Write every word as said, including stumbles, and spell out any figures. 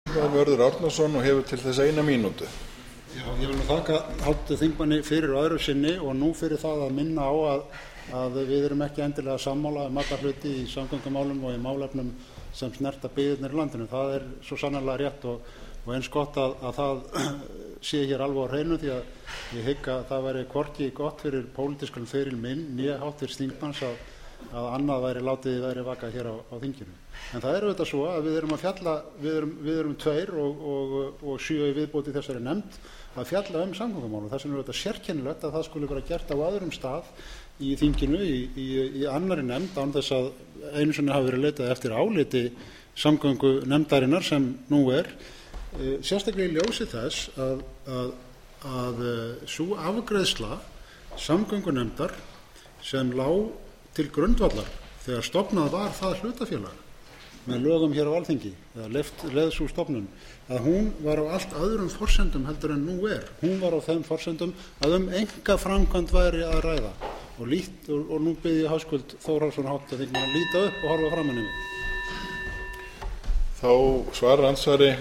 Mörður Árnason og hefur til þess eina mínútu. Já, ég vil nú þakka háttvirtum þingmanni fyrir öðru sinni og nú fyrir það að minna á að, að við erum ekki endilega sammála um alla hluti í samgöngumálum og í málefnum sem snerta byggðirnar í landinu. Það er svo sannarlega rétt og, og eins gott að, að það sé hér alveg á hreinu, því að ég hygg að það væri hvorki gott fyrir pólitískan feril minn né háttvirts þingmanns að, að annað væri látið væri vakað hér á, á þinginu. En það er auðvitað svo að við erum að fjalla, við erum, við erum tveir og, og, og sjö í viðbóti þessari nefnd að fjalla um samgöngumál og þess vegna er auðvitað sérkennilegt að það skuli vera gert á öðrum stað í þinginu, í, í, í annarri nefnd, án þess að einu sinni hafi verið leitað eftir áliti samgöngunefndarinnar sem nú er, e, sérstaklega í ljósi þess að, að, að sú afgreiðsla samgöngunefndar sem lá til grundvallar þegar stofnað var það hlutafélag með lögum hér á Alþingi, eða leið sú stofnun, að hún var á allt öðrum forsendum heldur en nú er. Hún var á þeim forsendum að um einkaframkvæmd væri að ræða og, lít, og, og nú bið ég Höskuld Þórhallsson háttvirtan þingmann að líta upp og horfa framan í mig. Þá svarar andsvari